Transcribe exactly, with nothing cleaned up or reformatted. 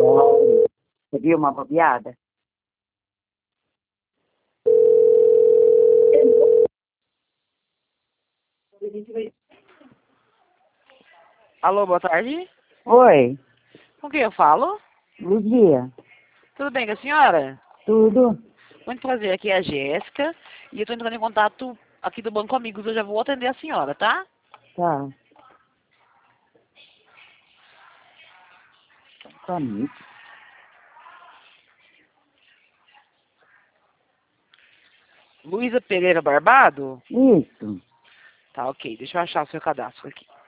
Você viu uma bobeada? Alô, boa tarde. Oi, Com quem eu falo? Luzia. Tudo bem com a senhora? Tudo? Muito prazer, aqui é a Jéssica e eu estou entrando em contato aqui do Banco Amigos. Eu já vou atender a senhora, tá? Tá. Comigo. Luísa Pereira Barbado? Isso. Tá, ok. Deixa eu achar o seu cadastro aqui.